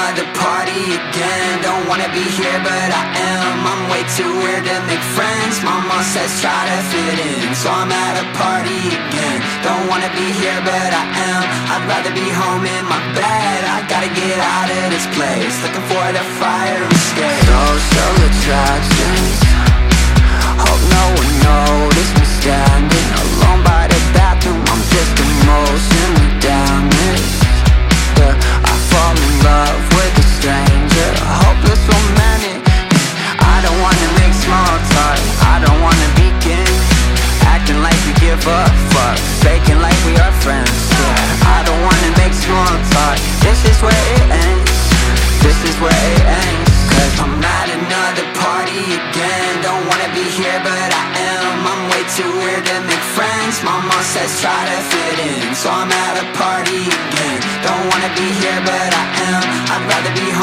another party again. Don't wanna be here but I am. I'm way too weird to make friends. Mama says try to fit in, so I'm at a party again. Don't wanna be here but I am. I'd rather be home in my bed. I gotta get out of this place, looking for the fire escape. Social attractions, hope no one noticed me standing alone by the bathroom. I'm just emotionally damaged. I fall in love with a stranger, a hopeless romantic. I don't wanna make small talk, I don't wanna begin acting like we give a fuck, faking like we are friends. I don't wanna make small talk, this is where it ends. This is where it ends. Cause I'm at another party again. Don't wanna be here but I am. I'm way too weird to make friends. Mama says try to fit in, so I'm at a party again. Don't wanna be here but I am. I'd rather be home